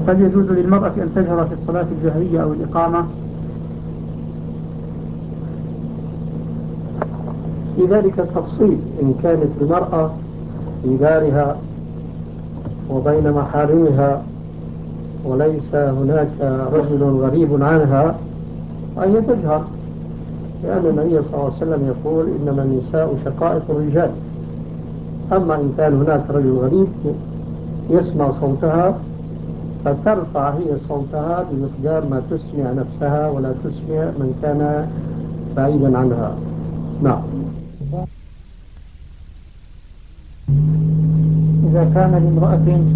هل يجوز للمرأة أن تجهر في الصلاة الجهرية أو الإقامة؟ في ذلك تفصيل، إن كانت المرأة في دارها وبين محارمها وليس هناك رجل غريب عنها أن تجهر، لأن النبي صلى الله عليه وسلم يقول إنما النساء شقائق الرجال. أما إن كان هناك رجل غريب يسمع صوتها فترفع هي صوتها بمقدار ما تسمع نفسها ولا تسمع من كان بعيدا عنها. نعم. إذا كان لامرأة